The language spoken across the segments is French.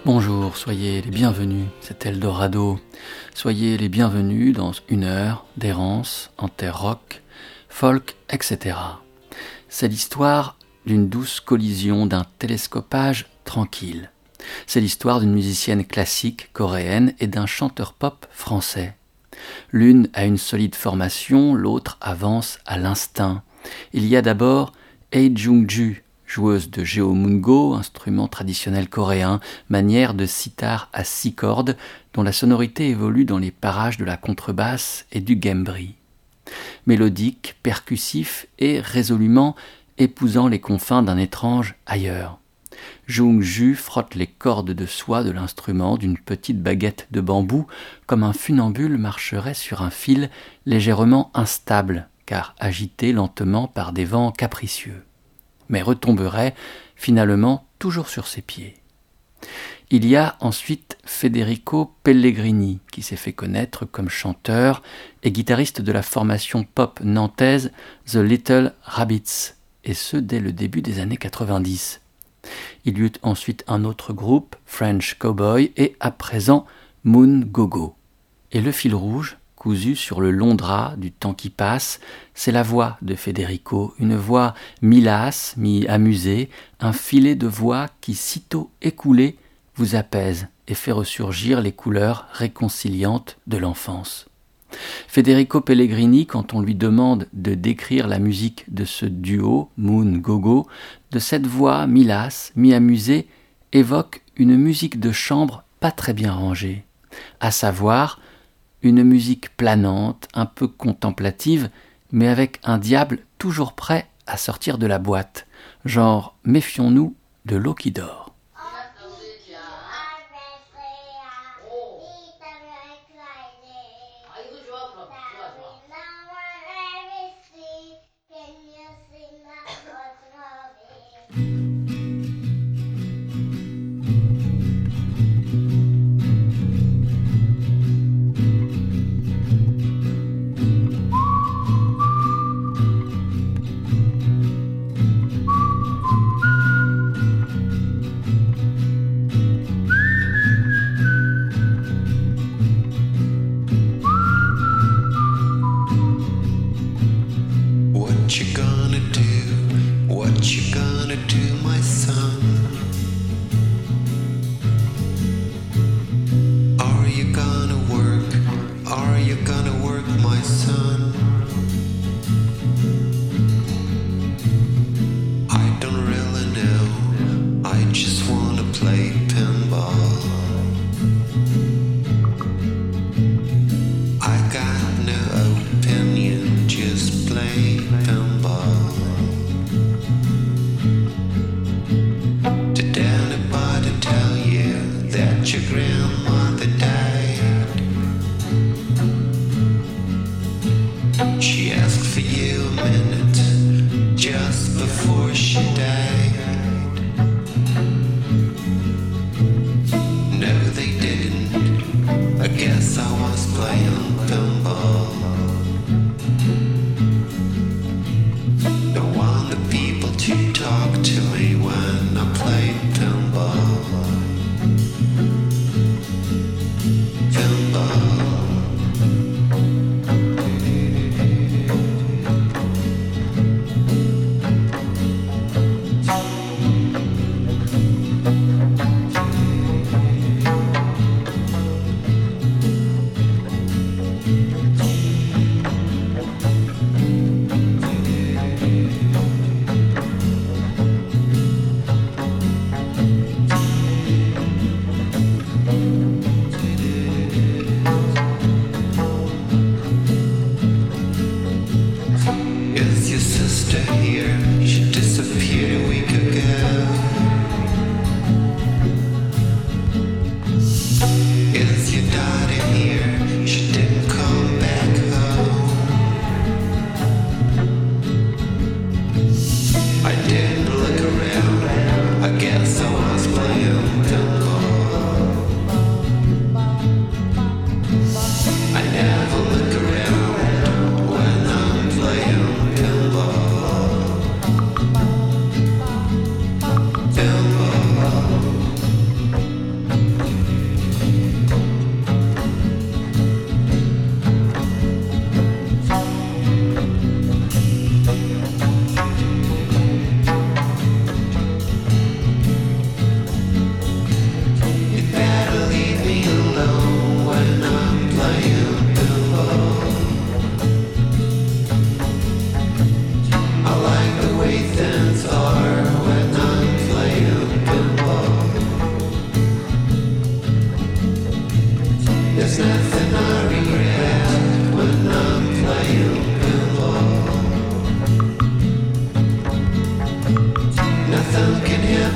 Bonjour, soyez les bienvenus, c'est Eldorado. Soyez les bienvenus dans une heure d'errance en terre rock, folk, etc. C'est l'histoire d'une douce collision, d'un télescopage tranquille. C'est l'histoire d'une musicienne classique coréenne et d'un chanteur pop français. L'une a une solide formation, l'autre avance à l'instinct. Il y a d'abord Hye Jung-ju, joueuse de geomungo, instrument traditionnel coréen, manière de sitar à 6 cordes, dont la sonorité évolue dans les parages de la contrebasse et du gembri. Mélodique, percussif et résolument épousant les confins d'un étrange ailleurs. Jung-ju frotte les cordes de soie de l'instrument d'une petite baguette de bambou, comme un funambule marcherait sur un fil légèrement instable, car agité lentement par des vents capricieux, mais retomberait finalement toujours sur ses pieds. Il y a ensuite Federico Pellegrini, qui s'est fait connaître comme chanteur et guitariste de la formation pop nantaise The Little Rabbits, et ce dès le début des années 90. Il y eut ensuite un autre groupe, French Cowboy, et à présent Moon Gogo. Et le fil rouge, cousu sur le long drap du temps qui passe, c'est la voix de Federico, une voix mi-lasse, mi-amusée, un filet de voix qui, sitôt écoulé, vous apaise et fait ressurgir les couleurs réconciliantes de l'enfance. Federico Pellegrini, quand on lui demande de décrire la musique de ce duo, Moon Gogo, de cette voix mi-lasse, mi-amusée, évoque une musique de chambre pas très bien rangée, à savoir une musique planante, un peu contemplative, mais avec un diable toujours prêt à sortir de la boîte, genre méfions-nous de l'eau qui dort.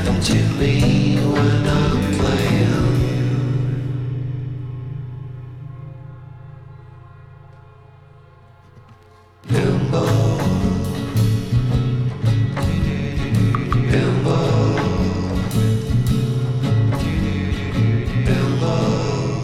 Don't you leave when I'm playing. Pinball, pinball, pinball.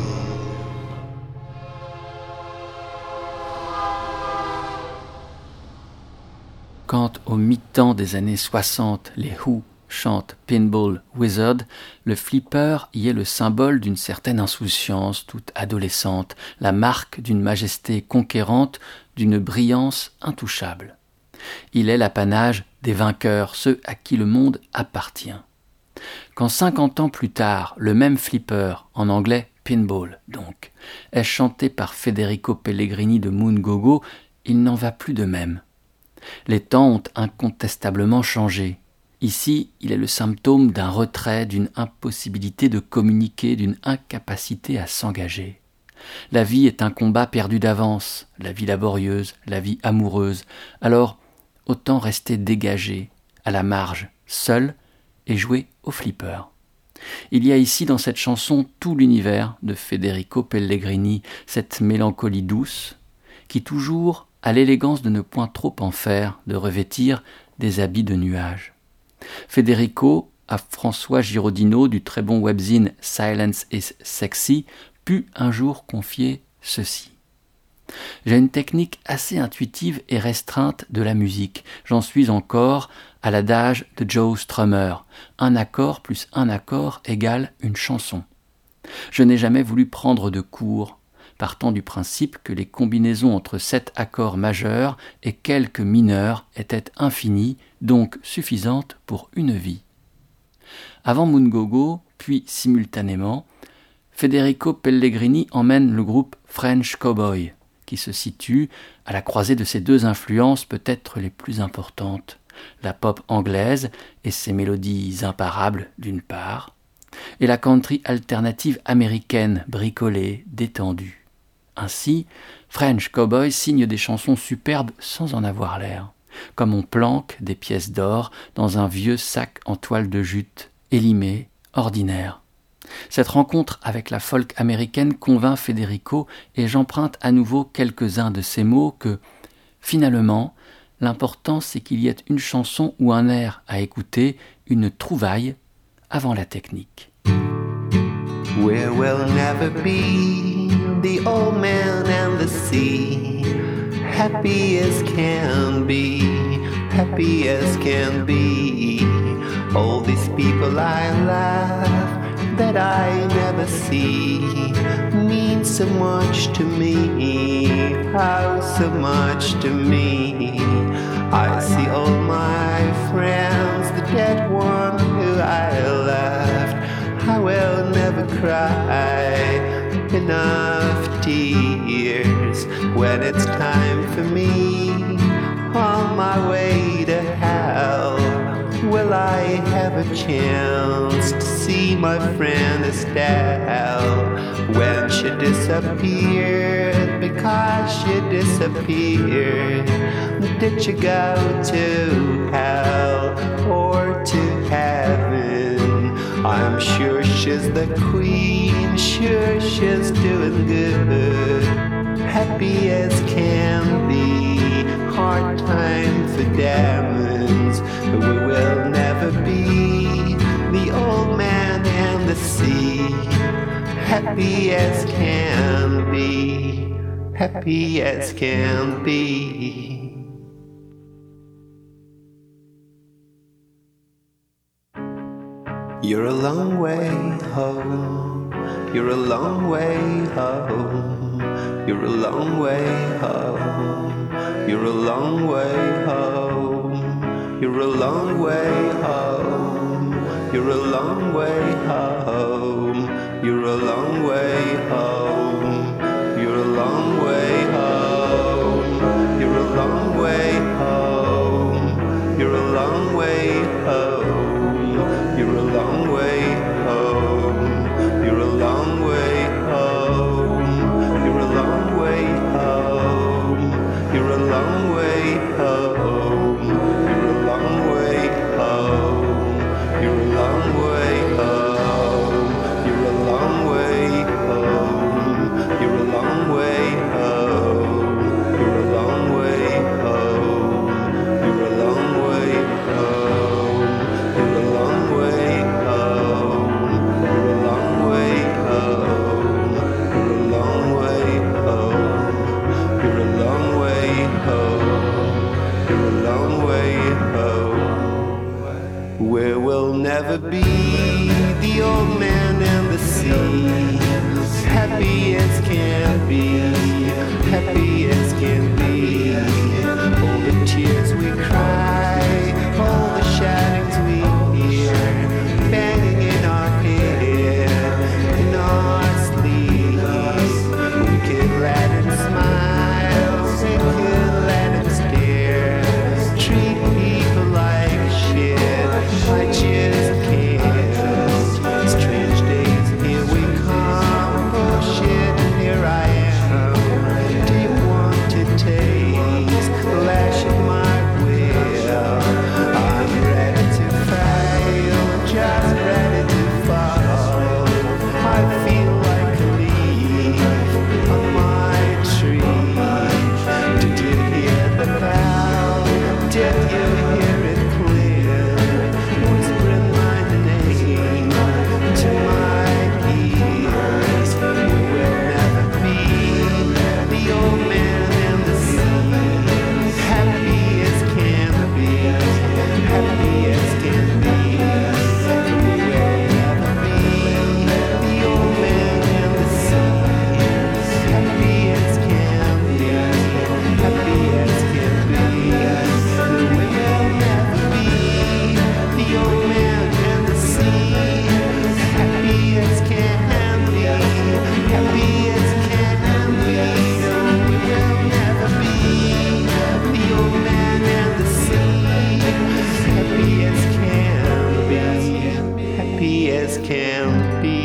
Quand au mi-temps des années 60, les Who chantent Pinball Wizard, le flipper y est le symbole d'une certaine insouciance toute adolescente, la marque d'une majesté conquérante, d'une brillance intouchable. Il est l'apanage des vainqueurs, ceux à qui le monde appartient. Quand 50 ans plus tard, le même flipper, en anglais Pinball donc, est chanté par Federico Pellegrini de Moon Go-Go, il n'en va plus de même. Les temps ont incontestablement changé. Ici, il est le symptôme d'un retrait, d'une impossibilité de communiquer, d'une incapacité à s'engager. La vie est un combat perdu d'avance, la vie laborieuse, la vie amoureuse. Alors, autant rester dégagé, à la marge, seul, et jouer au flipper. Il y a ici dans cette chanson tout l'univers de Federico Pellegrini, cette mélancolie douce, qui toujours a l'élégance de ne point trop en faire, de revêtir des habits de nuages. Federico, à François Giraudino du très bon webzine Silence is Sexy, put un jour confier ceci. J'ai une technique assez intuitive et restreinte de la musique. J'en suis encore à l'adage de Joe Strummer. Un accord plus un accord égale une chanson. Je n'ai jamais voulu prendre de cours, partant du principe que les combinaisons entre 7 accords majeurs et quelques mineurs étaient infinies, donc suffisantes pour une vie. Avant Moon Go-Go, puis simultanément, Federico Pellegrini emmène le groupe French Cowboy, qui se situe à la croisée de ces deux influences peut-être les plus importantes, la pop anglaise et ses mélodies imparables d'une part, et la country alternative américaine bricolée, détendue. Ainsi, French Cowboy signe des chansons superbes sans en avoir l'air, comme on planque des pièces d'or dans un vieux sac en toile de jute, élimé, ordinaire. Cette rencontre avec la folk américaine convainc Federico et j'emprunte à nouveau quelques-uns de ces mots que, finalement, l'important c'est qu'il y ait une chanson ou un air à écouter, une trouvaille avant la technique. Where we'll never be the old man and the sea, happy as can be, happy as can be. All these people I love that I never see mean so much to me, how so much to me. I see all my friends, the dead one who I loved, I will never cry enough tears when it's time for me on my way to hell. Will I have a chance to see my friend Estelle when she disappeared? Because she disappeared. Did she go to hell or to heaven? I'm sure she's the queen, sure she's doing good, happy as can be, hard time for demons. We will never be the old man and the sea, happy as can be, happy as can be. You're a long way home, you're a long way home, you're a long way home, you're a long way home, you're a long way home, you're a long way home, you're a long way home, you're a long way home, you're a long way home, you're a long way home. You're a long way home. You're a long way home. You're a long way home. You're a long way home. You're a long way home. You're a long long way home. You're a long way home. You're a long way home. You're a long way home. You're a long way home. You're a long way home. You're a long way home. You're a long way home. You're a long way home. You're a long way home. Where we'll never be the old man and the sea. Happy as can be, happy as can be. All the tears we cry, all the shoutings we hear, banging in our head, in our sleep. We can let it smile, we can let it stare, treat people like shit. I just can't. Strange days, here we come. Oh shit, here I am. Do you want to taste the lash of my will? I'm ready to fail, just ready to fall. I feel like a leaf on my tree. Did you hear the bell? Did you hear it clear? Whispering my name to my ears. We will never be the old man and the sea. Happy as can be, happy as can be. We will never be the old man and the sea. Happy as can be, happy as can be. We will never be the old man and the sea. Happy as can be, happy as can be. We will never be the old man and the sea. Happy as can be, happy as can be.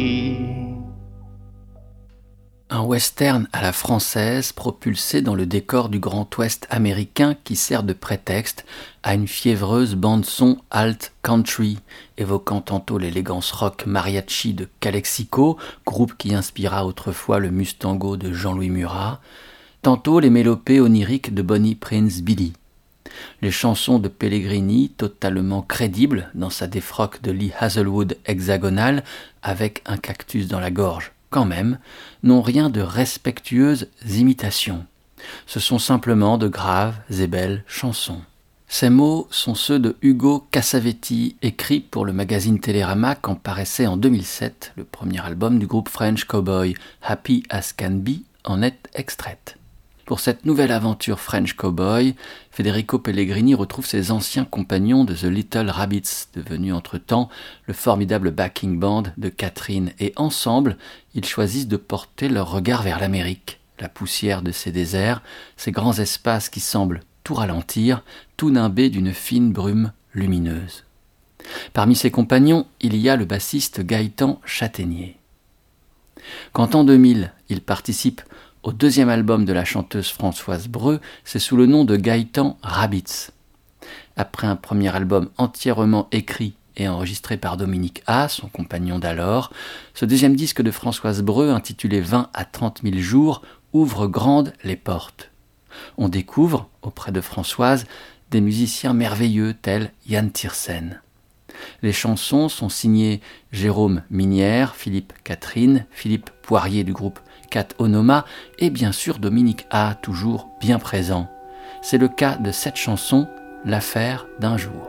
Un western à la française propulsé dans le décor du Grand Ouest américain qui sert de prétexte à une fiévreuse bande-son alt country, évoquant tantôt l'élégance rock mariachi de Calexico, groupe qui inspira autrefois le Mustango de Jean-Louis Murat, tantôt les mélopées oniriques de Bonnie Prince Billy. Les chansons de Pellegrini, totalement crédibles dans sa défroque de Lee Hazelwood hexagonale avec un cactus dans la gorge, quand même, n'ont rien de respectueuses imitations. Ce sont simplement de graves et belles chansons. Ces mots sont ceux de Hugo Cassavetti, écrits pour le magazine Télérama quand paraissait en 2007 le premier album du groupe French Cowboy, Happy as Can Be, en est extraite. Pour cette nouvelle aventure French Cowboy, Federico Pellegrini retrouve ses anciens compagnons de The Little Rabbits, devenus entre-temps le formidable backing band de Catherine, et ensemble, ils choisissent de porter leur regard vers l'Amérique, la poussière de ces déserts, ces grands espaces qui semblent tout ralentir, tout nimbés d'une fine brume lumineuse. Parmi ses compagnons, il y a le bassiste Gaëtan Châtaignier. Quand en 2000, il participe au deuxième album de la chanteuse Françoise Breu, c'est sous le nom de Gaëtan Rabbits. Après un premier album entièrement écrit et enregistré par Dominique A, son compagnon d'alors, ce deuxième disque de Françoise Breu, intitulé 20 à 30 000 jours, ouvre grandes les portes. On découvre, auprès de Françoise, des musiciens merveilleux tels Yann Tiersen. Les chansons sont signées Jérôme Minière, Philippe Catherine, Philippe Poirier du groupe Cat Onoma et bien sûr Dominique A, toujours bien présent. C'est le cas de cette chanson, L'affaire d'un jour.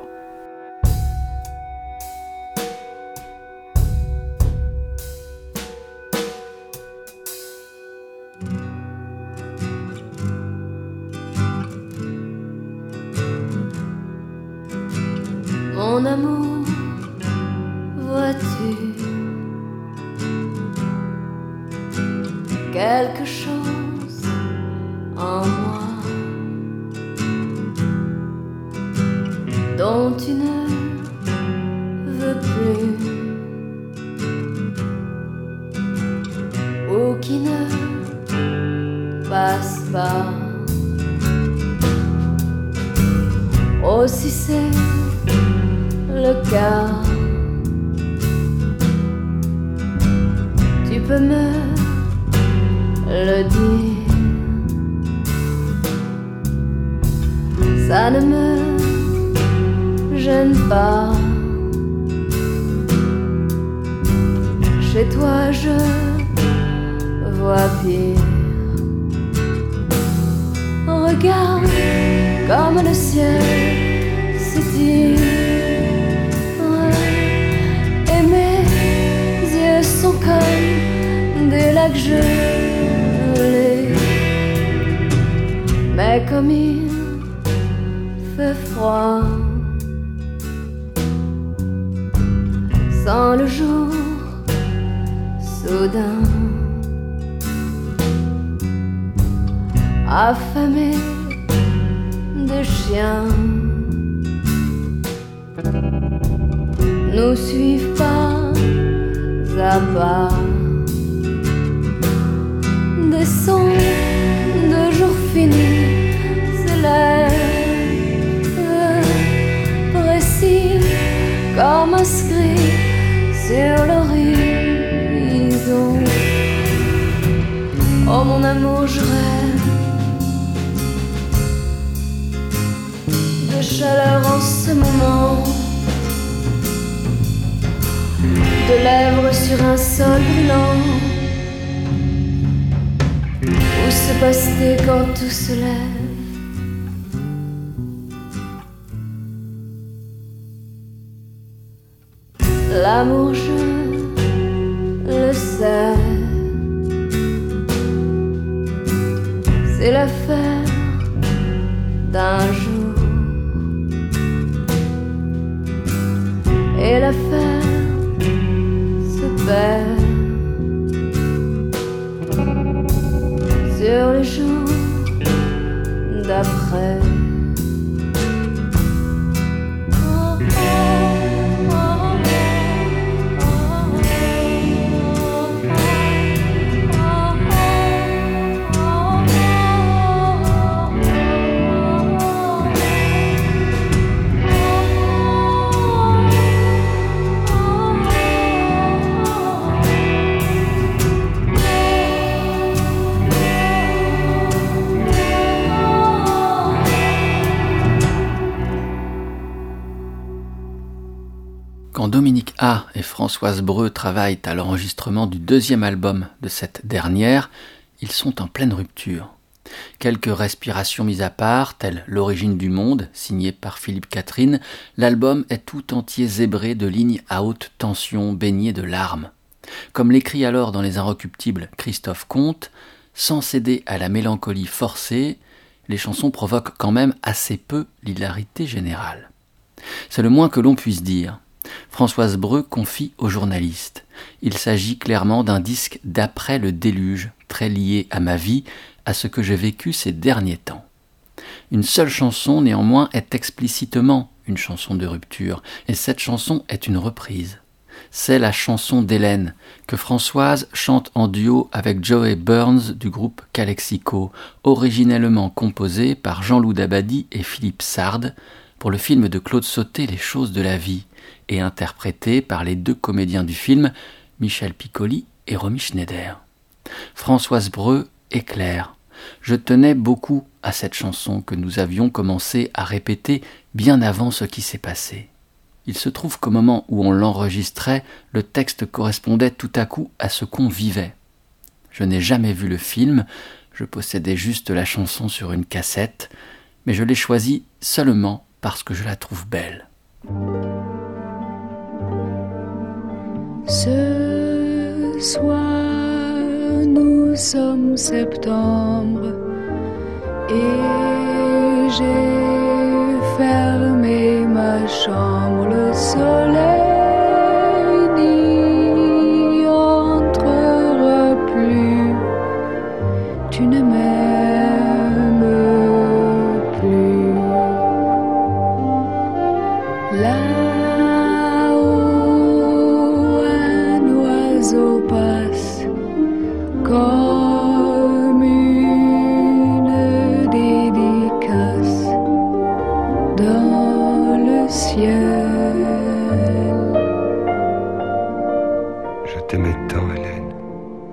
Mon amour, vois-tu quelque chose en moi dont tu ne veux plus ou qui ne passe pas? Oh, si c'est le cas, peux me le dire. Ça ne me gêne pas. Chez toi je vois pire. Regarde comme le ciel s'étire. Et mes yeux sont comme des lacs gelés. Mais comme il fait froid, sans le jour soudain, affamé de chiens, nous suivent pas à pas. Des sons de jours finis s'élèvent, précis comme inscrits sur l'horizon. Oh mon amour, je rêve de chaleur en ce moment, de lèvres sur un sol brûlant. Où se passe-t-il quand tout se lève? L'amour, je le sais, c'est l'affaire d'un jour. Et l'affaire se perd sur les jours d'après. Quand Dominique A et Françoise Breu travaillent à l'enregistrement du deuxième album de cette dernière, ils sont en pleine rupture. Quelques respirations mises à part, telles L'origine du monde, signé par Philippe Catherine, l'album est tout entier zébré de lignes à haute tension baignées de larmes. Comme l'écrit alors dans Les Inrecuptibles Christophe Comte, sans céder à la mélancolie forcée, les chansons provoquent quand même assez peu l'hilarité générale. C'est le moins que l'on puisse dire. Françoise Breu confie au journaliste. Il s'agit clairement d'un disque d'après le déluge, très lié à ma vie, à ce que j'ai vécu ces derniers temps. Une seule chanson, néanmoins, est explicitement une chanson de rupture, et cette chanson est une reprise. C'est la chanson d'Hélène, que Françoise chante en duo avec Joey Burns du groupe Calexico, originellement composée par Jean-Loup Dabadi et Philippe Sard, pour le film de Claude Sautet Les choses de la vie, et interprétée par les deux comédiens du film, Michel Piccoli et Romy Schneider. Françoise Breu éclaire. Je tenais beaucoup à cette chanson que nous avions commencé à répéter bien avant ce qui s'est passé. Il se trouve qu'au moment où on l'enregistrait, le texte correspondait tout à coup à ce qu'on vivait. Je n'ai jamais vu le film, je possédais juste la chanson sur une cassette, mais je l'ai choisie seulement parce que je la trouve belle. Ce soir, nous sommes septembre et j'ai fermé ma chambre. Le soleil n'y entrera plus. Tu ne m'aimes plus. Là-haut, un oiseau passe comme une dédicace dans le ciel. Je t'aimais tant, Hélène.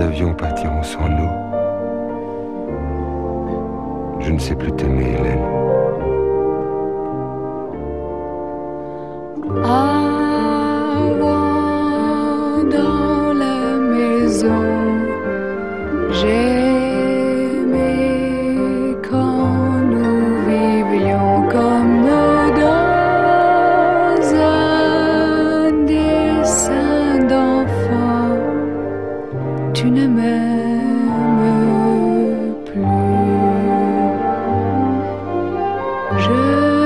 avions partiront sans nous. Je ne sais plus t'aimer, Hélène. Avant dans la maison, j'aimais quand nous vivions comme dans un dessin d'enfant. Tu ne m'aimes plus. Je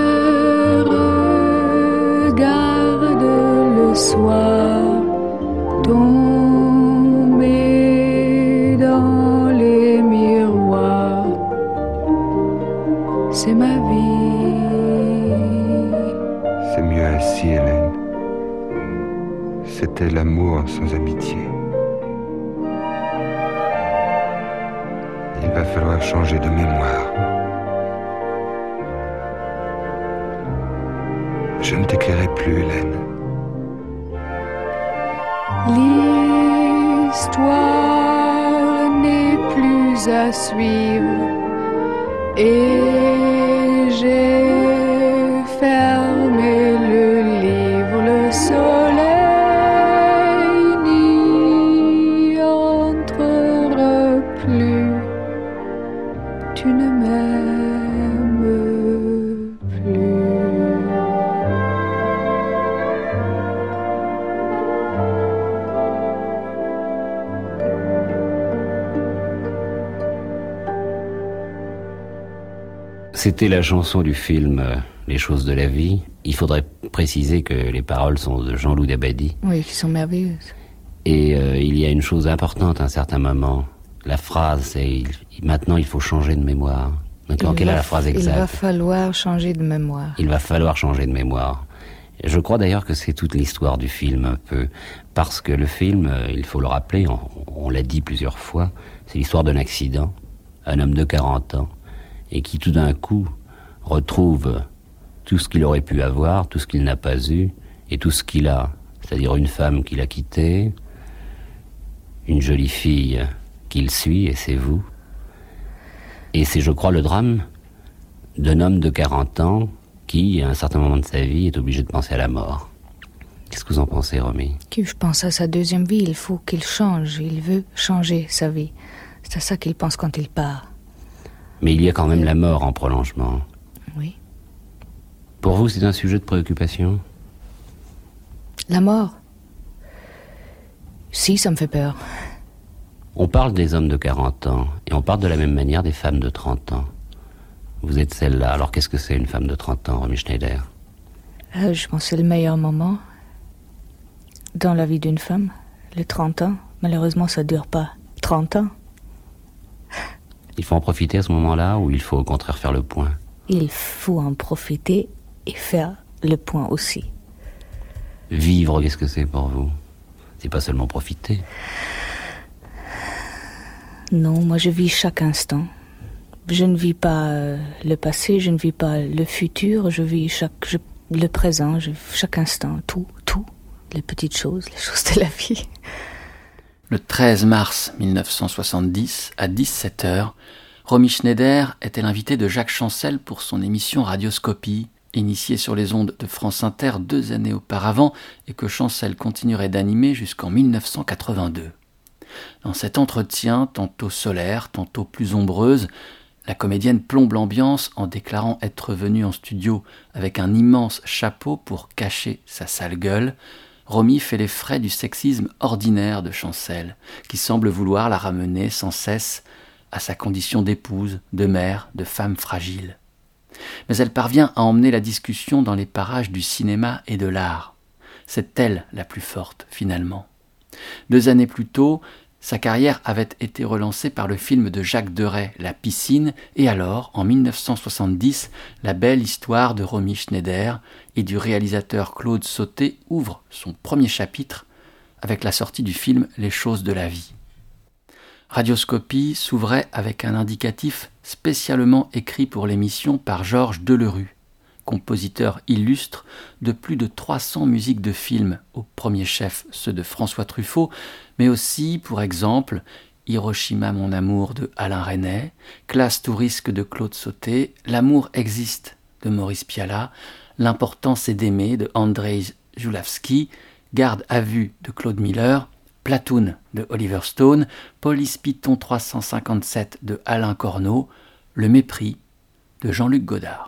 regarde le soir tomber dans les miroirs. C'est ma vie. C'est mieux ainsi, Hélène. C'était l'amour sans amitié. Il va falloir changer de mémoire. Je ne t'éclairai plus, Hélène. L'histoire n'est plus à suivre et j'ai fermé le livre. Le soleil n'y entrera plus. Tu ne m'aimes plus. C'était la chanson du film Les choses de la vie. Il faudrait préciser que les paroles sont de Jean-Loup Dabadi. Oui, qui sont merveilleuses. Et il y a une chose importante à un certain moment. La phrase, c'est maintenant il faut changer de mémoire. Donc, quelle est la phrase exacte? Il va falloir changer de mémoire. Il va falloir changer de mémoire. Je crois d'ailleurs que c'est toute l'histoire du film un peu. Parce que le film, il faut le rappeler, on l'a dit plusieurs fois, c'est l'histoire d'un accident. Un homme de 40 ans. Et qui tout d'un coup retrouve tout ce qu'il aurait pu avoir, tout ce qu'il n'a pas eu, et tout ce qu'il a. C'est-à-dire une femme qu'il a quittée, une jolie fille qu'il suit, et c'est vous. Et c'est, je crois, le drame d'un homme de 40 ans qui, à un certain moment de sa vie, est obligé de penser à la mort. Qu'est-ce que vous en pensez, Romy? Je pense à sa deuxième vie, il faut qu'il change, il veut changer sa vie. C'est à ça qu'il pense quand il part. Mais il y a quand même la mort en prolongement. Oui. Pour vous, c'est un sujet de préoccupation? La mort? Si, ça me fait peur. On parle des hommes de 40 ans, et on parle de la même manière des femmes de 30 ans. Vous êtes celle-là. Alors qu'est-ce que c'est une femme de 30 ans, Romy Schneider? Je pense que c'est le meilleur moment dans la vie d'une femme, les 30 ans. Malheureusement, ça ne dure pas 30 ans. Il faut en profiter à ce moment-là, ou il faut au contraire faire le point? Il faut en profiter et faire le point aussi. Vivre, qu'est-ce que c'est pour vous? C'est pas seulement profiter. Non, moi je vis chaque instant. Je ne vis pas le passé, je ne vis pas le futur, je vis le présent, chaque instant, tout, les petites choses, les choses de la vie. Le 13 mars 1970, à 17h, Romy Schneider était l'invitée de Jacques Chancel pour son émission Radioscopie, initiée sur les ondes de France Inter 2 années auparavant et que Chancel continuerait d'animer jusqu'en 1982. Dans cet entretien, tantôt solaire, tantôt plus ombreuse, la comédienne plombe l'ambiance en déclarant être venue en studio avec un immense chapeau pour cacher sa sale gueule. Romy fait les frais du sexisme ordinaire de Chancel, qui semble vouloir la ramener sans cesse à sa condition d'épouse, de mère, de femme fragile. Mais elle parvient à emmener la discussion dans les parages du cinéma et de l'art. C'est elle la plus forte, finalement. 2 années plus tôt, sa carrière avait été relancée par le film de Jacques Deray, La piscine, et alors, en 1970, la belle histoire de Romy Schneider et du réalisateur Claude Sautet ouvre son premier chapitre avec la sortie du film Les choses de la vie. Radioscopie s'ouvrait avec un indicatif spécialement écrit pour l'émission par Georges Delerue, compositeur illustre de plus de 300 musiques de films, au premier chef ceux de François Truffaut, mais aussi, pour exemple, Hiroshima mon amour de Alain Resnais, Classe tout risque de Claude Sauté, L'amour existe de Maurice Pialat, L'important c'est d'aimer de Andrzej Żuławski, Garde à vue de Claude Miller, Platoon de Oliver Stone, Police Python 357 de Alain Corneau, Le mépris de Jean-Luc Godard.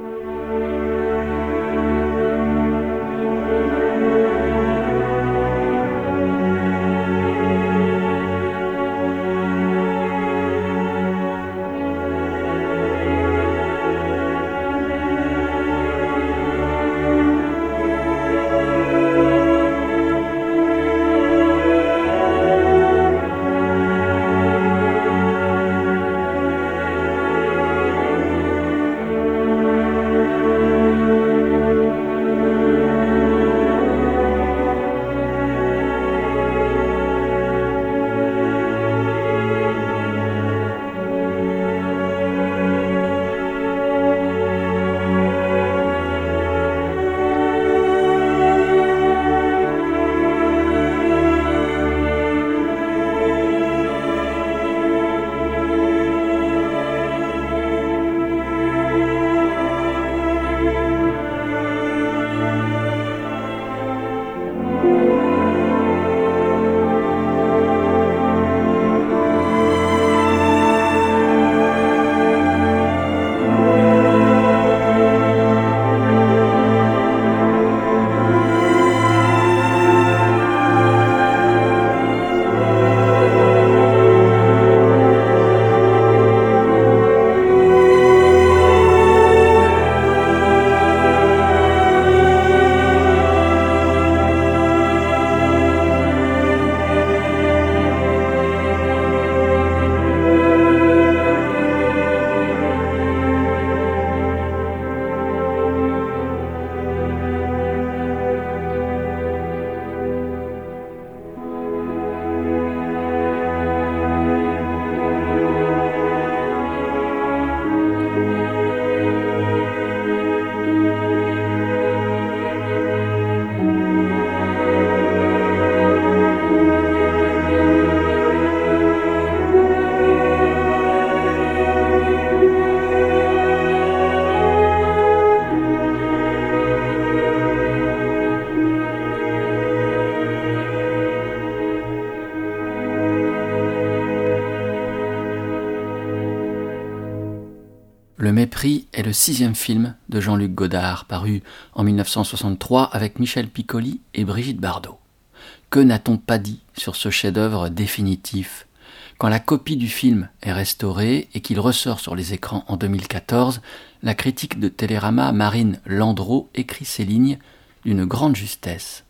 Le mépris est le 6e film de Jean-Luc Godard, paru en 1963 avec Michel Piccoli et Brigitte Bardot. Que n'a-t-on pas dit sur ce chef-d'œuvre définitif ? Quand la copie du film est restaurée et qu'il ressort sur les écrans en 2014, la critique de Télérama, Marine Landreau, écrit ces lignes d'une grande justesse.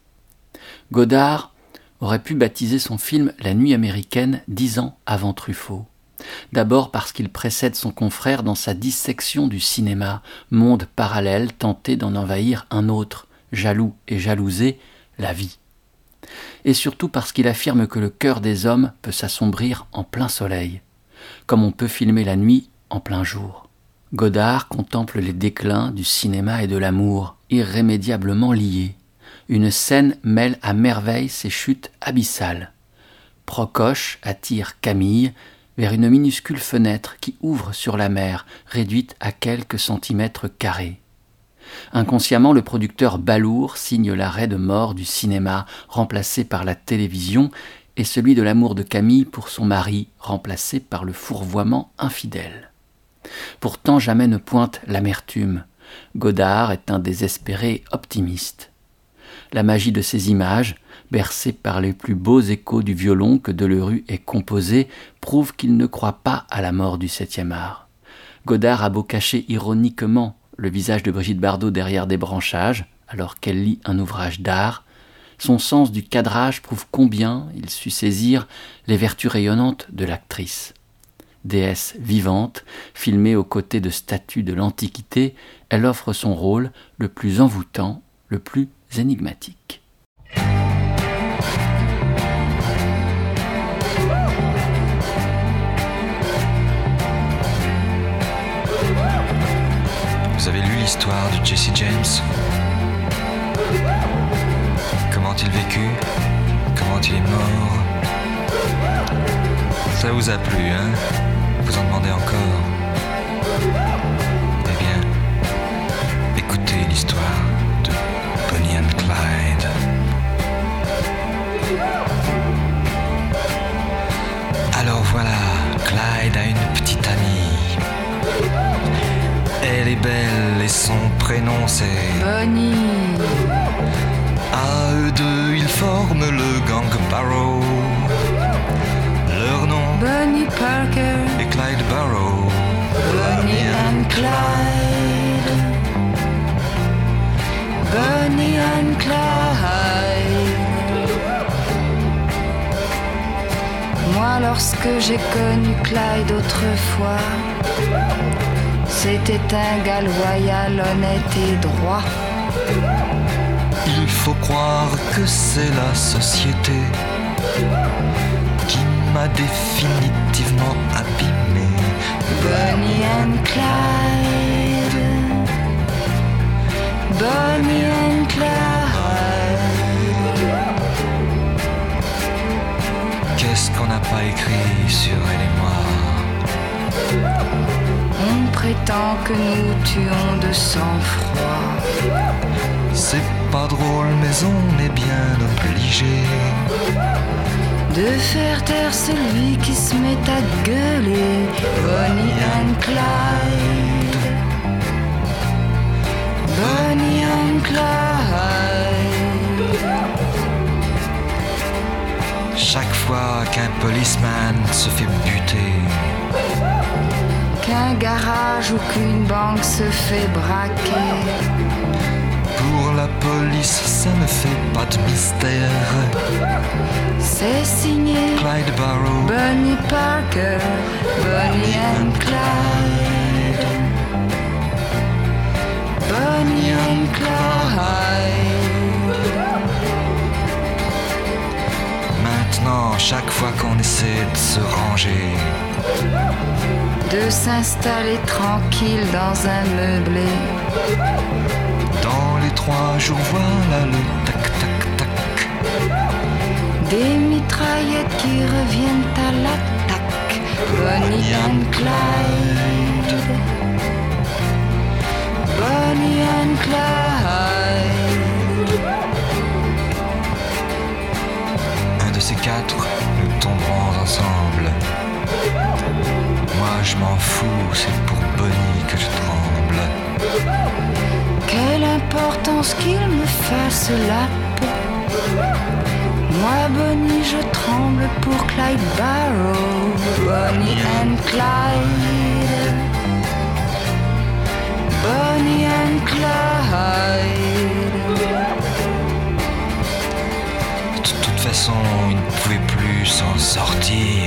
Godard aurait pu baptiser son film La Nuit américaine 10 ans avant Truffaut. D'abord parce qu'il précède son confrère dans sa dissection du cinéma, monde parallèle tenté d'en envahir un autre, jaloux et jalousé, la vie. Et surtout parce qu'il affirme que le cœur des hommes peut s'assombrir en plein soleil, comme on peut filmer la nuit en plein jour. Godard contemple les déclins du cinéma et de l'amour, irrémédiablement liés. Une scène mêle à merveille ces chutes abyssales. Procoche attire Camille vers une minuscule fenêtre qui ouvre sur la mer, réduite à quelques centimètres carrés. Inconsciemment, le producteur Balourd signe l'arrêt de mort du cinéma, remplacé par la télévision, et celui de l'amour de Camille pour son mari, remplacé par le fourvoiement infidèle. Pourtant, jamais ne pointe l'amertume. Godard est un désespéré optimiste. La magie de ces images, bercé par les plus beaux échos du violon que Delerue ait composé, prouve qu'il ne croit pas à la mort du 7e art. Godard a beau cacher ironiquement le visage de Brigitte Bardot derrière des branchages, alors qu'elle lit un ouvrage d'art, son sens du cadrage prouve combien il sut saisir les vertus rayonnantes de l'actrice. Déesse vivante, filmée aux côtés de statues de l'Antiquité, elle offre son rôle le plus envoûtant, le plus énigmatique. Vous avez lu l'histoire de Jesse James? Comment il vécut? Comment il est mort? Ça vous a plu, hein? Vous en demandez encore? Eh bien, écoutez l'histoire de Bonnie and Clyde. Alors voilà, Clyde a une petite amie. Elle est belle et son prénom c'est Bonnie. À eux deux, ils forment le gang Barrow. Leur nom Bonnie Parker. est Clyde Barrow. Bonnie and Clyde. Bonnie and Clyde. Moi, lorsque j'ai connu Clyde autrefois, c'était un gars loyal, honnête et droit. Il faut croire que c'est la société qui m'a définitivement abîmé. Bonnie and Clyde. Bonnie and Clyde. Qu'est-ce qu'on n'a pas écrit sur elle et moi? On prétend que nous tuons de sang-froid. C'est pas drôle mais on est bien obligé De faire taire celui qui se met à gueuler. Bonnie and Clyde. Bonnie and Clyde. chaque fois qu'un policeman se fait buter. Qu'un garage ou qu'une banque se fait braquer. Pour la police, ça ne fait pas de mystère. C'est signé Clyde Barrow, Bonnie Parker, Bonnie and Clyde. Bonnie and Clyde. Maintenant, chaque fois qu'on essaie de se ranger, De s'installer tranquille dans un meublé. dans les 3 jours, voilà le tac-tac-tac. Des mitraillettes qui reviennent à l'attaque. Bonnie and Clyde. Bonnie and Clyde. Un de ces 4, nous tomberons ensemble. Moi je m'en fous, c'est pour Bonnie que je tremble. Quelle importance qu'il me fasse la peau. Moi, Bonnie, je tremble pour Clyde Barrow. Bonnie and Clyde. Bonnie and Clyde. De toute façon, il ne pouvait plus s'en sortir.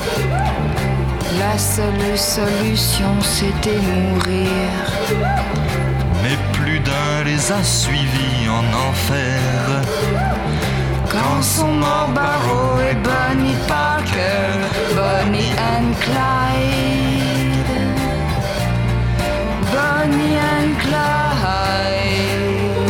La seule solution, c'était mourir. Mais plus d'un les a suivis en enfer. Quand sont morts Barrow et Bonnie Parker, Bonnie and Clyde. Bonnie and Clyde.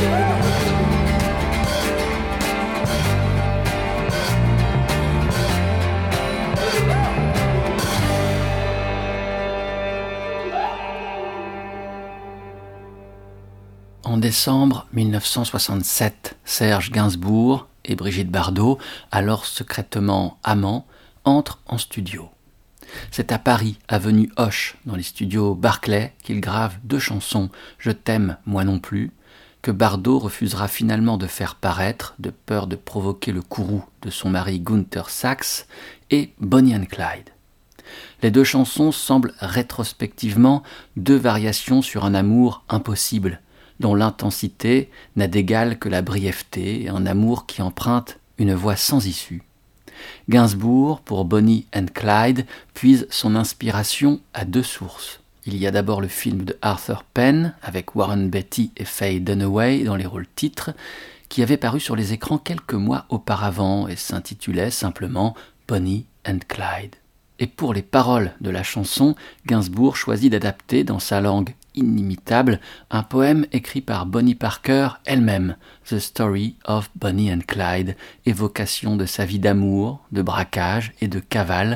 En décembre 1967, Serge Gainsbourg et Brigitte Bardot, alors secrètement amants, entrent en studio. C'est à Paris, avenue Hoche, dans les studios Barclay, qu'ils gravent 2 chansons, Je t'aime, moi non plus, que Bardot refusera finalement de faire paraître, de peur de provoquer le courroux de son mari Gunther Sachs, et Bonnie and Clyde. Les 2 chansons semblent rétrospectivement 2 variations sur un amour impossible, dont l'intensité n'a d'égal que la brièveté, et un amour qui emprunte une voie sans issue. Gainsbourg, pour Bonnie and Clyde, puise son inspiration à 2 sources. Il y a d'abord le film de Arthur Penn, avec Warren Beatty et Faye Dunaway dans les rôles titres, qui avait paru sur les écrans quelques mois auparavant et s'intitulait simplement Bonnie and Clyde. Et pour les paroles de la chanson, Gainsbourg choisit d'adapter dans sa langue inimitable un poème écrit par Bonnie Parker elle-même, The Story of Bonnie and Clyde, évocation de sa vie d'amour, de braquage et de cavale,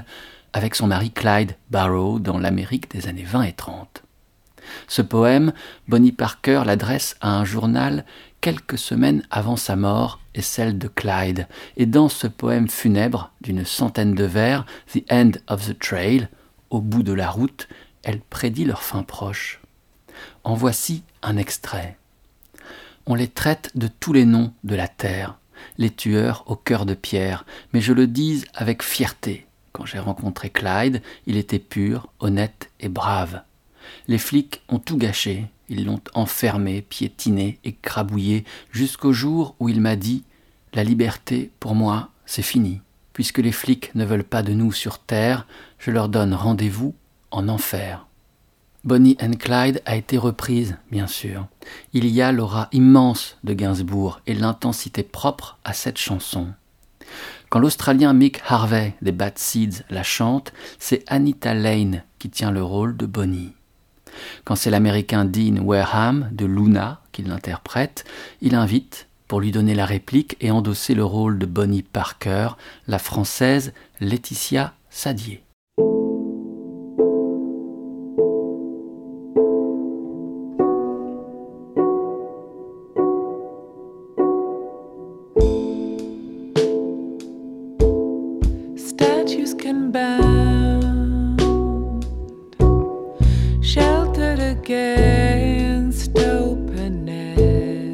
avec son mari Clyde Barrow dans l'Amérique des années 20 et 30. Ce poème, Bonnie Parker l'adresse à un journal quelques semaines avant sa mort et celle de Clyde. Et dans ce poème funèbre d'une centaine de vers, The End of the Trail, au bout de la route, elle prédit leur fin proche. En voici un extrait. On les traite de tous les noms de la terre, les tueurs au cœur de pierre, mais je le dis avec fierté. Quand j'ai rencontré Clyde, il était pur, honnête et brave. Les flics ont tout gâché, ils l'ont enfermé, piétiné, écrabouillé, jusqu'au jour où il m'a dit « La liberté, pour moi, c'est fini. Puisque les flics ne veulent pas de nous sur terre, je leur donne rendez-vous en enfer. » Bonnie and Clyde a été reprise, bien sûr. Il y a l'aura immense de Gainsbourg et l'intensité propre à cette chanson. Quand l'Australien Mick Harvey des Bad Seeds la chante, c'est Anita Lane qui tient le rôle de Bonnie. Quand c'est l'Américain Dean Wareham de Luna qui l'interprète, il invite, pour lui donner la réplique et endosser le rôle de Bonnie Parker, la Française Laetitia Sadier. Statues can bend, sheltered against openness,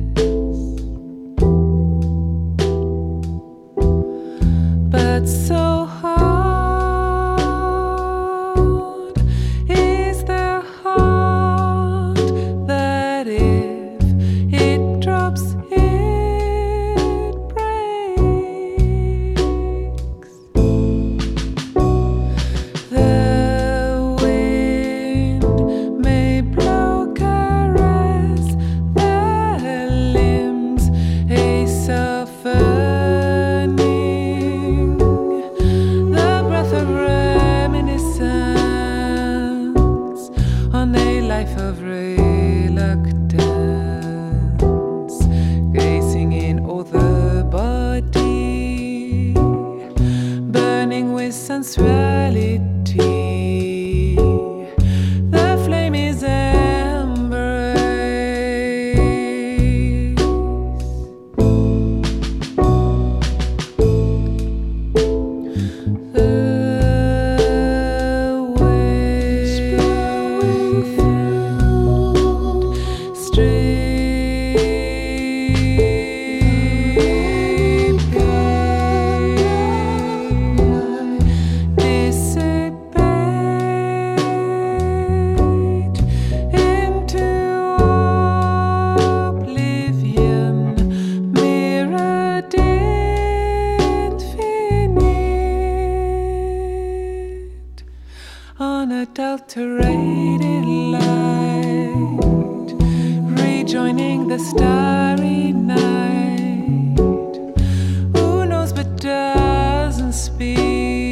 but so hard is their heart that if it drops it breaks. The wind may blow, caress their limbs, a softening, the breath of reminiscence on a life of reluctance, gazing in all the body, burning with sensuality. The flame is embrace. The waves blowing through stream dissipate into oblivion, mirrored infinite, unadulterated light, rejoining the starry night. Who knows but doesn't speak?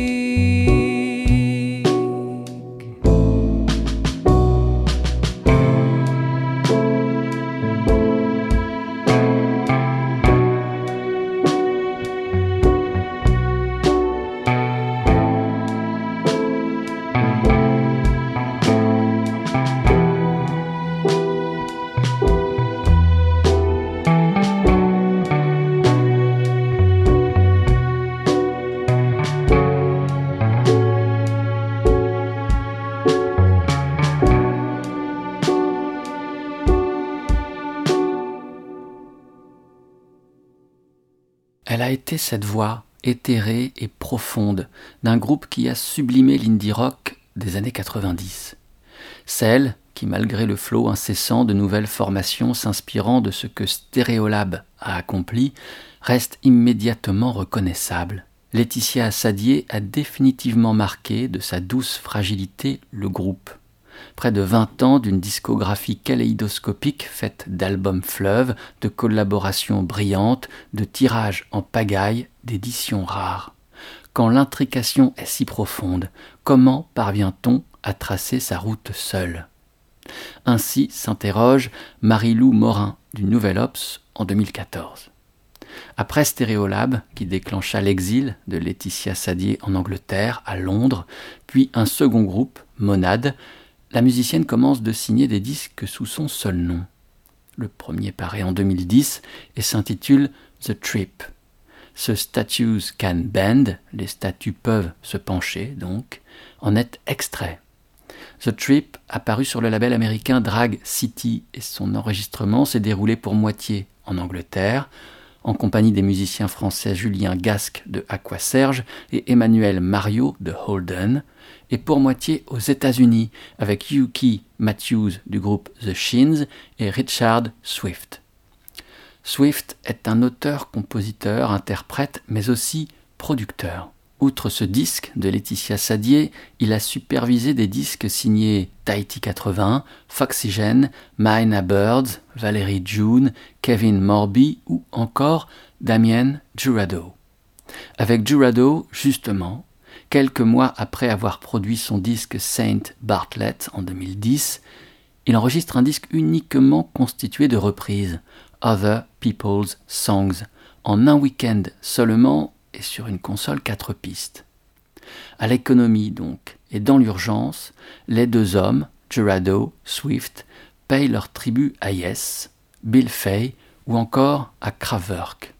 Elle a été cette voix éthérée et profonde d'un groupe qui a sublimé l'indie rock des années 90. Celle qui, malgré le flot incessant de nouvelles formations s'inspirant de ce que Stereolab a accompli, reste immédiatement reconnaissable. Laetitia Sadier a définitivement marqué de sa douce fragilité le groupe. Près de 20 ans d'une discographie kaléidoscopique faite d'albums fleuves, de collaborations brillantes, de tirages en pagaille, d'éditions rares. Quand l'intrication est si profonde, comment parvient-on à tracer sa route seule ? Ainsi s'interroge Marie-Lou Morin du Nouvel Obs en 2014. Après Stereolab, qui déclencha l'exil de Laetitia Sadier en Angleterre, à Londres, puis un second groupe, Monade, la musicienne commence de signer des disques sous son seul nom. Le premier paraît en 2010 et s'intitule The Trip. Ce Statues Can Bend, les statues peuvent se pencher donc, en est extrait. The Trip, apparu sur le label américain Drag City, et son enregistrement s'est déroulé pour moitié en Angleterre, en compagnie des musiciens français Julien Gasque de Aqua Serge et Emmanuel Mario de Holden, et pour moitié aux États-Unis avec Yuki Matthews du groupe The Shins et Richard Swift. Swift est un auteur, compositeur, interprète, mais aussi producteur. Outre ce disque de Laetitia Sadier, il a supervisé des disques signés Tahiti 80, Foxygen, Mina Birds, Valérie June, Kevin Morby ou encore Damien Jurado. Avec Jurado, justement, quelques mois après avoir produit son disque Saint Bartlett en 2010, il enregistre un disque uniquement constitué de reprises, Other People's Songs, en un week-end seulement et sur une console 4 pistes. À l'économie donc, et dans l'urgence, les deux hommes, Jurado, Swift, payent leur tribut à Yes, Bill Fay ou encore à Kraftwerk.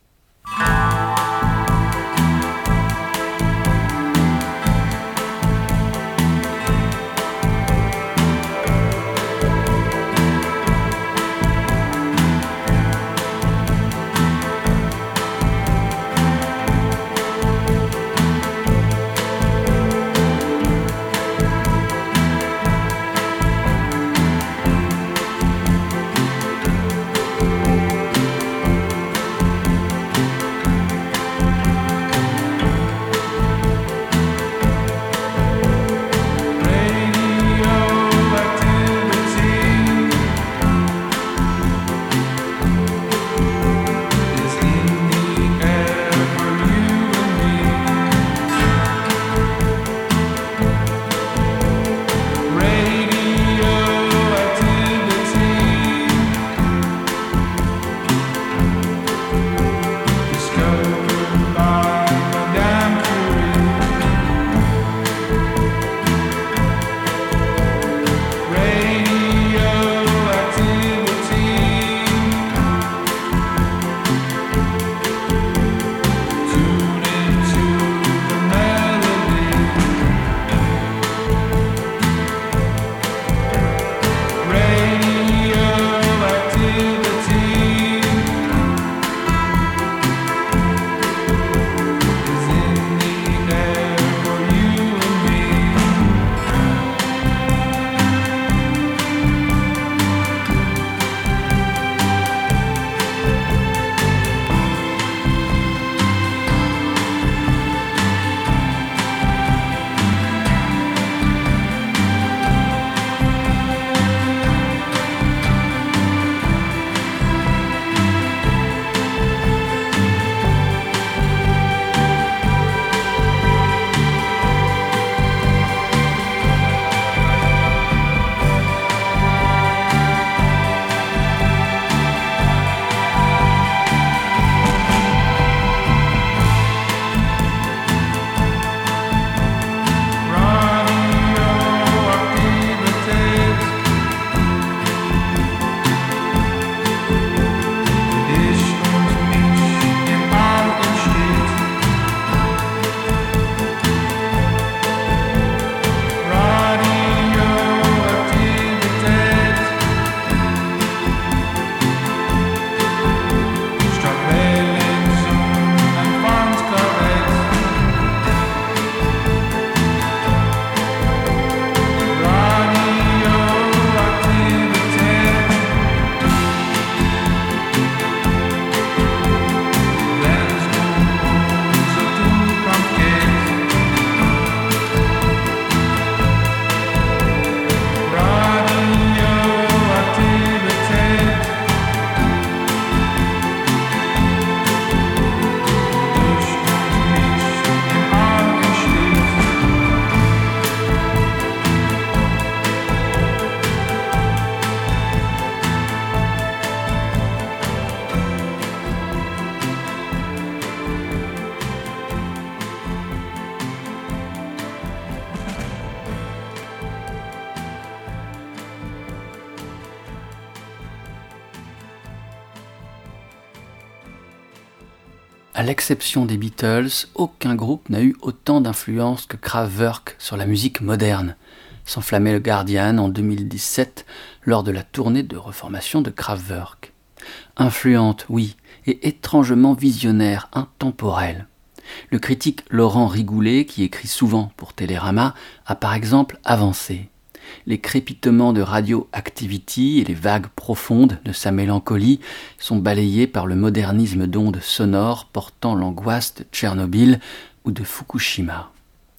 À l'exception des Beatles, aucun groupe n'a eu autant d'influence que Kraftwerk sur la musique moderne, s'enflammait le Guardian en 2017 lors de la tournée de reformation de Kraftwerk. Influente, oui, et étrangement visionnaire, intemporelle. Le critique Laurent Rigoulet, qui écrit souvent pour Télérama, a par exemple avancé. Les crépitements de Radioactivity et les vagues profondes de sa mélancolie sont balayés par le modernisme d'ondes sonores portant l'angoisse de Tchernobyl ou de Fukushima.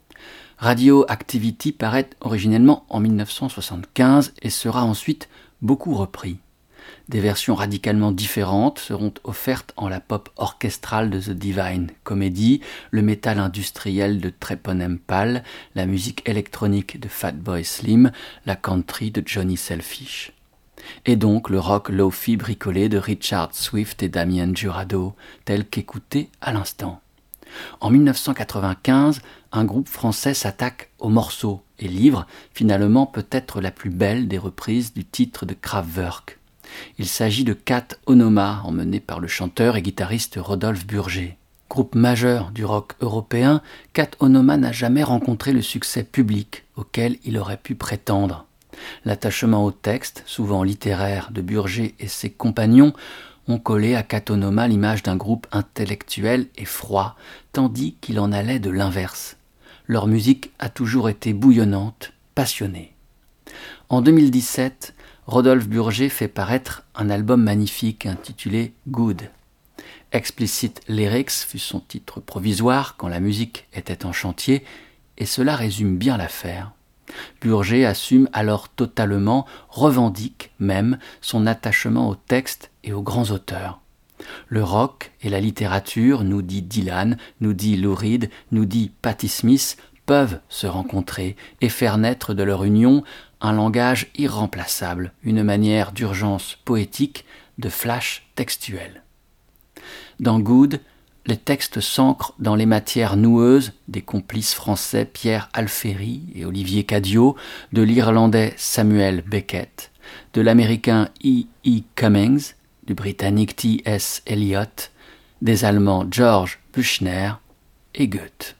Radioactivity paraît originellement en 1975 et sera ensuite beaucoup repris. Des versions radicalement différentes seront offertes en la pop orchestrale de The Divine Comedy, le métal industriel de Treponem Pal, la musique électronique de Fatboy Slim, la country de Johnny Selfish. Et donc le rock lo-fi bricolé de Richard Swift et Damien Jurado, tel qu'écouté à l'instant. En 1995, un groupe français s'attaque au morceau et livre finalement peut-être la plus belle des reprises du titre de Kraftwerk. Il s'agit de Cat Onoma, emmené par le chanteur et guitariste Rodolphe Burger. Groupe majeur du rock européen, Cat Onoma n'a jamais rencontré le succès public auquel il aurait pu prétendre. L'attachement au texte, souvent littéraire, de Burger et ses compagnons ont collé à Cat Onoma l'image d'un groupe intellectuel et froid, tandis qu'il en allait de l'inverse. Leur musique a toujours été bouillonnante, passionnée. En 2017, Rodolphe Burger fait paraître un album magnifique intitulé Good. Explicit Lyrics fut son titre provisoire quand la musique était en chantier, et cela résume bien l'affaire. Burger assume alors totalement, revendique même son attachement au texte et aux grands auteurs. Le rock et la littérature, nous dit Dylan, nous dit Lou Reed, nous dit Patti Smith, peuvent se rencontrer et faire naître de leur union un langage irremplaçable, une manière d'urgence poétique, de flash textuel. Dans Good, les textes s'ancrent dans les matières noueuses des complices français Pierre Alféry et Olivier Cadiot, de l'Irlandais Samuel Beckett, de l'Américain E.E. Cummings, du Britannique T.S. Eliot, des Allemands George Büchner et Goethe.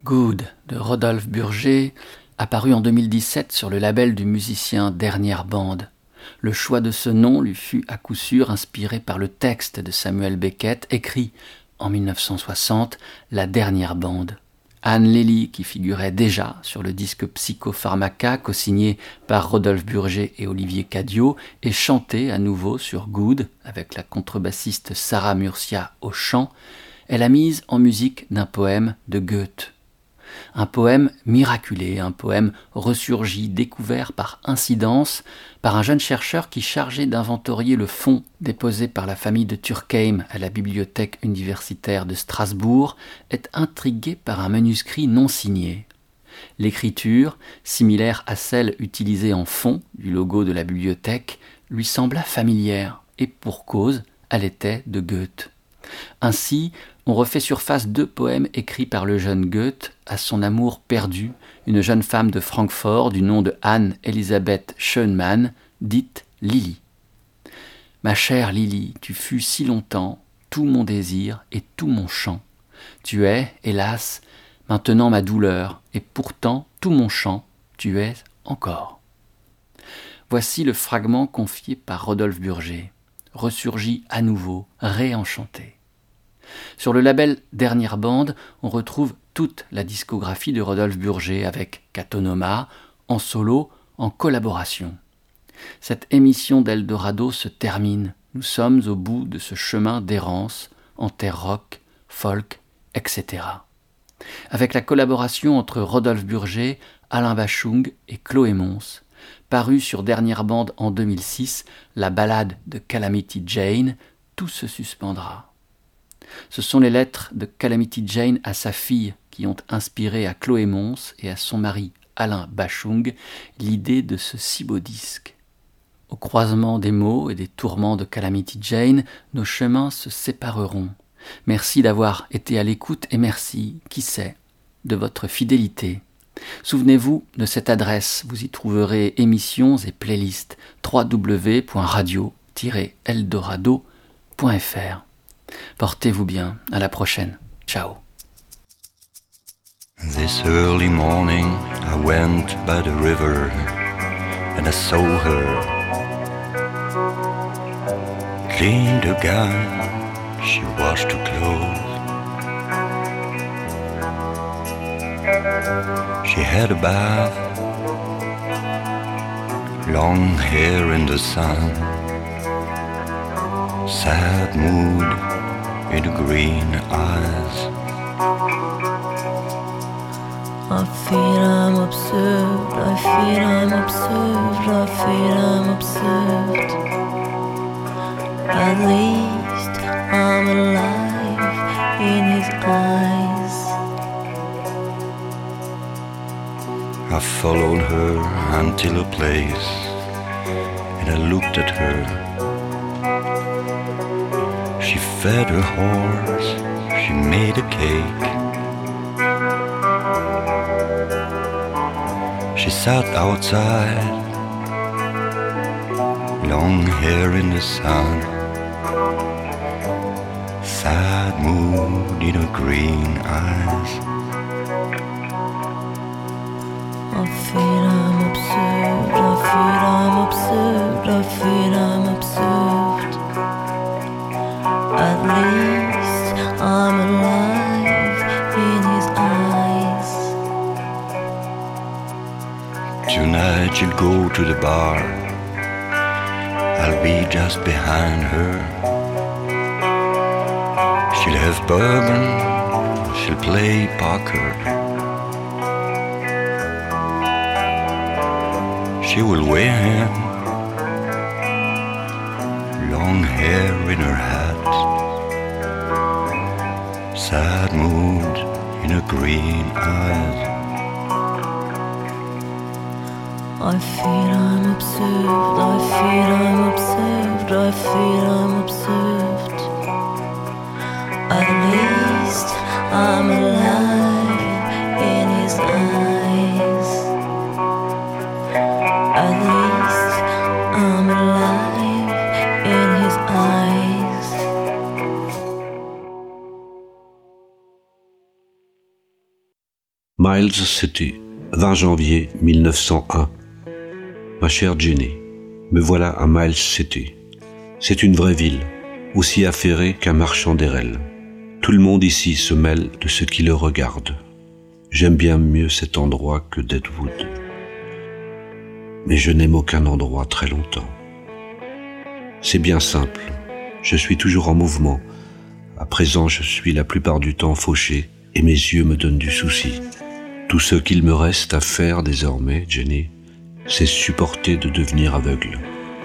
Good de Rodolphe Burger, apparu en 2017 sur le label du musicien Dernière Bande. Le choix de ce nom lui fut à coup sûr inspiré par le texte de Samuel Beckett, écrit en 1960, La Dernière Bande. Anne Lely, qui figurait déjà sur le disque Psychopharmaca, co-signé par Rodolphe Burger et Olivier Cadiot, et chanté à nouveau sur Good, avec la contrebassiste Sarah Murcia au chant, est la mise en musique d'un poème de Goethe. Un poème miraculé, un poème ressurgi, découvert par incidence, par un jeune chercheur qui, chargé d'inventorier le fonds déposé par la famille de Turckheim à la bibliothèque universitaire de Strasbourg, est intrigué par un manuscrit non signé. L'écriture, similaire à celle utilisée en fond du logo de la bibliothèque, lui sembla familière, et pour cause, elle était de Goethe. Ainsi, on refait surface 2 poèmes écrits par le jeune Goethe à son amour perdu, une jeune femme de Francfort du nom de Anne Elisabeth Schönmann, dite Lily. Ma chère Lily, tu fus si longtemps tout mon désir et tout mon chant. Tu es, hélas, maintenant ma douleur, et pourtant tout mon chant, tu es encore. Voici le fragment confié par Rodolphe Burger, ressurgi à nouveau, réenchanté. Sur le label Dernière Bande, on retrouve toute la discographie de Rodolphe Burger avec Catonoma, en solo, en collaboration. Cette émission d'Eldorado se termine. Nous sommes au bout de ce chemin d'errance en terre rock, folk, etc. Avec la collaboration entre Rodolphe Burger, Alain Bachung et Chloé Mons, parue sur Dernière Bande en 2006, la ballade de Calamity Jane, tout se suspendra. Ce sont les lettres de Calamity Jane à sa fille qui ont inspiré à Chloé Mons et à son mari Alain Bachung l'idée de ce si beau disque. Au croisement des mots et des tourments de Calamity Jane, nos chemins se sépareront. Merci d'avoir été à l'écoute et merci, qui sait, de votre fidélité. Souvenez-vous de cette adresse, vous y trouverez émissions et playlists www.radio-eldorado.fr. Portez-vous bien, à la prochaine. Ciao. This early morning I went by the river and I saw her. Cleaned her gown, she washed her clothes. She had a bath, long hair in the sun, sad mood in the green eyes. I feel I'm absurd, I feel I'm absurd, I feel I'm absurd. At least I'm alive in his eyes. I followed her until a place, and I looked at her. She fed her horse, she made a cake. She sat outside, long hair in the sun, sad mood in her green eyes. I feel I'm absurd, I feel I'm absurd, I feel I'm absurd. At least I'm alive in his eyes. Tonight she'll go to the bar, I'll be just behind her. She'll have bourbon, she'll play poker. She will wear him, long hair in her hat, sad mood in her green eyes. I feel I'm absurd, I feel I'm absurd, I feel I'm absurd. At least I'm alive in his eyes. At least I'm alive in his eyes. Miles City, 20 janvier 1901. Ma chère Jenny, me voilà à Miles City. C'est une vraie ville, aussi affairée qu'un marchand d'RL. Tout le monde ici se mêle de ce qui le regarde. J'aime bien mieux cet endroit que Deadwood. Mais je n'aime aucun endroit très longtemps. C'est bien simple, je suis toujours en mouvement. À présent, je suis la plupart du temps fauché et mes yeux me donnent du souci. Tout ce qu'il me reste à faire désormais, Jenny, c'est supporter de devenir aveugle.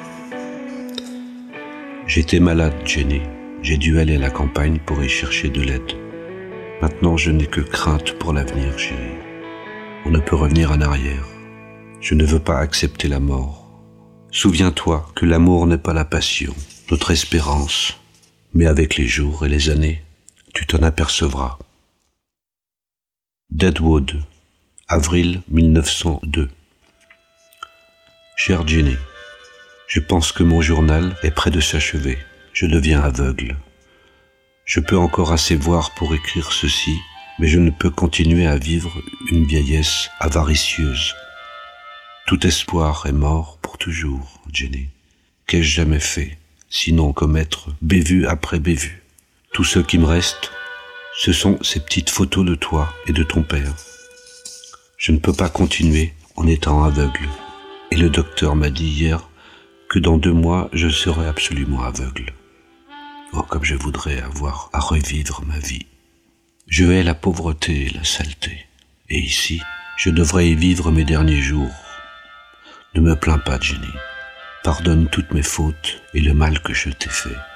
J'étais malade, Jenny. J'ai dû aller à la campagne pour y chercher de l'aide. Maintenant, je n'ai que crainte pour l'avenir, chérie. On ne peut revenir en arrière. Je ne veux pas accepter la mort. Souviens-toi que l'amour n'est pas la passion, notre espérance. Mais avec les jours et les années, tu t'en apercevras. Deadwood, avril 1902. Chère Jenny, je pense que mon journal est près de s'achever. Je deviens aveugle. Je peux encore assez voir pour écrire ceci, mais je ne peux continuer à vivre une vieillesse avaricieuse. Tout espoir est mort pour toujours, Jenny. Qu'ai-je jamais fait, sinon commettre bévue après bévue? Tout ce qui me reste, ce sont ces petites photos de toi et de ton père. Je ne peux pas continuer en étant aveugle. Et le docteur m'a dit hier que dans 2 mois, je serai absolument aveugle. Oh, comme je voudrais avoir à revivre ma vie. Je hais la pauvreté et la saleté. Et ici, je devrais y vivre mes derniers jours. Ne me plains pas, Jenny. Pardonne toutes mes fautes et le mal que je t'ai fait.